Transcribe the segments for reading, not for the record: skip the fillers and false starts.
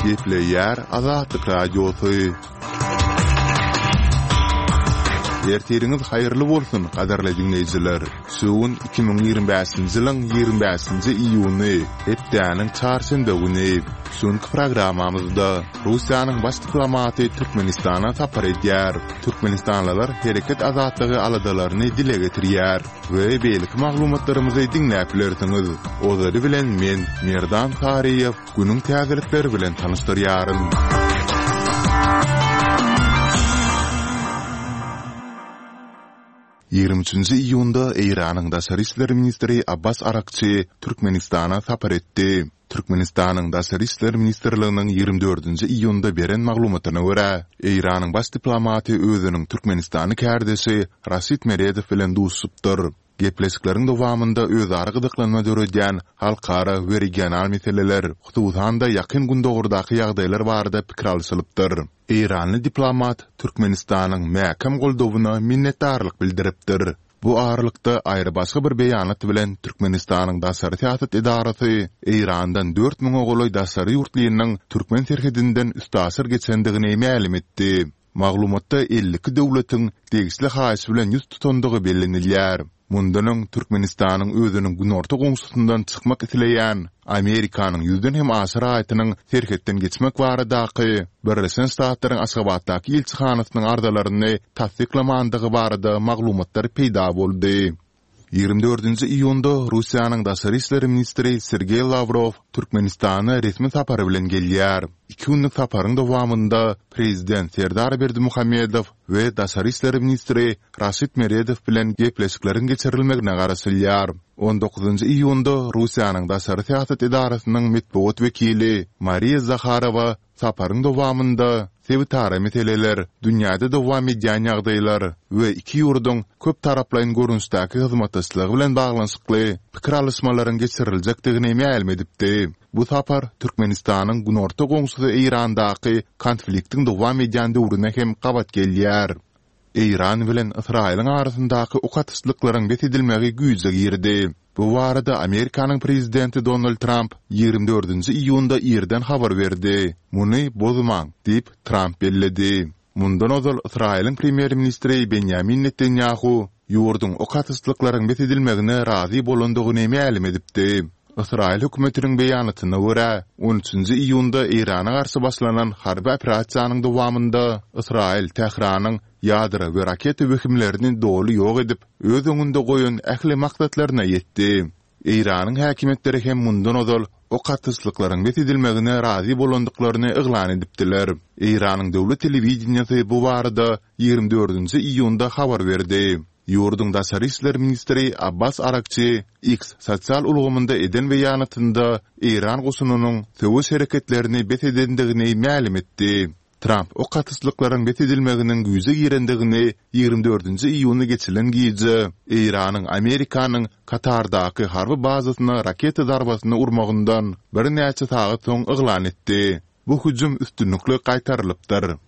Gepleyer Azatlyk radiosu. Erteriniz hayırlı bolsun, qadarly dinleyijiler. Suwun 2025-nji ýylyň 25-nji iýuny, hepdäniň çarşamba güni. Soňky programmamyzda Russiýanyň baş diplomaty Türkmenistana tapar edýär. Türkmenistanlylar hereket azatlygy aladalaryny dile getirýär we beýlik maglumatlarymyzy dinläp bilersiňiz. Ozary bilen men Merdan Tariýew günüň täzelikleri bilen tanışdyrýarym. 23 iyunda Iranyň Daşary işleri ministri Abbas Arakçy Türkmenistana sapar etdi. Türkmenistanyň Daşary işleri ministrliginiň 24 iyunda beren maglumatyna görä, Iranyň baş diplomaty özüniň Türkmenistany kärdesi Rasit Meredow bilen duşupdyr. Gepleşikleriň dowamynda özara gyzyklanma döredýän halkara we regional meseleler, hususanda ýakyn gündogurdaky ýagdaýlar barada pikir alşylypdyr. Iranly diplomat Türkmenistanyň mäkem goldawyna minnetdarlyk bildiripdir. Bu aralykda aýry başga bir beýanat bilen Türkmenistanyň Daşary teatr edarasy Irandan 4000 ogloy daşary ýurtlarynyň türkmen terhidinden üstasir geçendigini ma'lum etdi. Maglumatda 52 döwletiň degisli haýsy bilen ýüz tutandygy bellenilýär. Mundanyň Türkmenistanyň özüniň günorta goňsusundan çykmak itileýän Amerikanyň ýüzden hem aşyr aýatynyň terhetden geçmek baradaky Birleşen Ştatlaryň Aşgabatdaky elçixanasynyň ardalaryny tasdiklamandygy barada maglumatlar peýda boldy. 24 iyunda Russiýanyň Daşary işleri ministri Sergey Lavrov Türkmenistana resmi sapary bilen gelýär. 2 günlük saparyň dowamynda prezident Serdar Berdimuhammedow we Daşary işleri ministri Rasit Meredow bilen gepleşikleriň geçirilmegine garaşylýar. 19 iyunda Russiýanyň Daşary teatr edarasynyň medeniýet wekili Mariya Zakharova saparyň dowamynda sevitara meseleler, dünýäde dowam edýän ýagdaýlar we iki ýurduň köp taraplaryň görünüşdäki hyzmatdaşlygy bilen baglanyşykly pikir alşmalaryň geçiriljakdygyny ma'lum edipdi. Bu sapar Türkmenistanyň günorta goňsusy Irandaky konfliktiň dowam edýän döwrüne hem gabat gelýär. Iran bilen Israýlyň arasyndaky okatyşlyklaryň betedilmegi güýje girdi. Bu barada Amerikanyň prezidenti Donald Trump 24 iyunda ýerden habar berdi. Muny bozmaň diýip Trump belledi. Mundan ozal Israýlyň premier ministri Benjamin Netanyahu ýurduň okatyşlyklaryň betedilmegine razy bolandygyny ma'lum edipdi. Israýl hökümetiniň beýanatyna görä, 13 iyunda Irana garşy başlanan harby operasiýanyň dowamynda Israýl Tehranyň ýadra we raket wehimlerini doly ýok edip, öz öňünde goýan ähli maksatlaryna ýetdi. Iranyň häkimetleri hem mundan ozal okatyşlyklaryň betedilmegine razy bolandyklaryny eglan edipdiler. Iranyň döwlet telewizionyasy bu barada 24 iyunda habar berdi. Ýurduň Daşary işleri ministri Abbas Arakçy X sosial ulgamynda eden beýanatynda Iran goşunynyň söwüş hereketlerini betedendigini ma'lum etdi. Trump okatyşlyklaryň betedilmeginiň güýje girendigini 24 iyuny geçilen giýje Iranyň Amerikanyň Katardaky harby bazasyna raket darbasyny urmagyndan bir näçe saat soň eglan etdi. Bu hüjüm üstünlikli gaýtarylypdyr.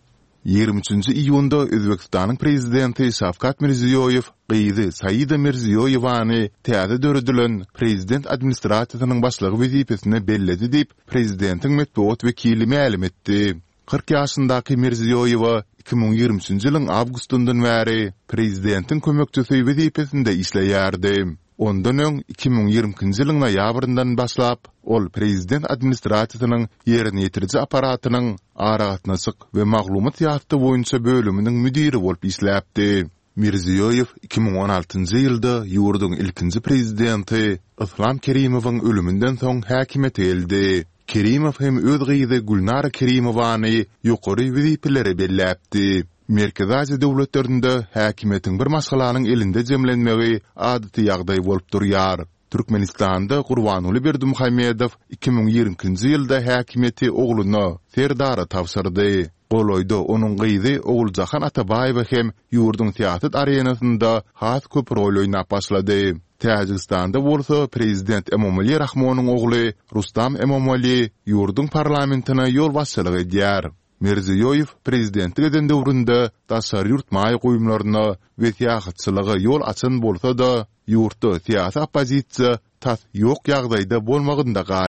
23 iyunda Özbekistanyň prezidenti Şavkat Mirziýoýew gyzy Saida Mirziýoýewany täze döredilen prezident administrasiýasynyň başlygy wezipesine belledi diýip prezidentiň medeniýet wekili ma'lum etdi. 40 ýaşyndaky Mirziýoýew 2023 ýylyň awgustundan bäri prezidentiň kömekçisi wezipesinde işleýärdi. Ondan öň 2022 ýylyň noýabryndan başlap ol prezident administrasiýasynyň ýerine ýetiriji aparatynyň aragatnaşyk we maglumat ýaty boýunça bölüminiň müdiri bolup işläpdi. Mirziýoýew 2016 ýylda ýurduň ilkinji prezidenti Islom Kerimowyň ölümünden soň häkimete geldi. Kerimow hem öz gyzy Gulnara Kerimowany ýokary wezipelere belläpdi. Merkezi Aziýa döwletlerinde häkimetiň bir maşgalanyň elinde jemlenmegi adaty ýagdaý bolup durýar. Türkmenistanda Gurbanuly Berdimuhammedow 2020 ýylda häkimeti ogluny Serdara tapşyrdy. Goloyda onuň gyzy Oguljahan Atabaýew hem ýurduň teatr arenasynda has köp rol oýnap başlady. Täjikistanda bolsa prezident Emomali Rahmonyň ogly Rustam Emomali ýurduň parlamentina ýol başçylyk edýär. Mirziýoýew prezidentlik eden döwründe daşary ýurtmaý goýumlaryna we teatrçylygy ýol açan bolsa da ýurtda siyasi opozisiýa tas ýok ýagdaýda bolmagynda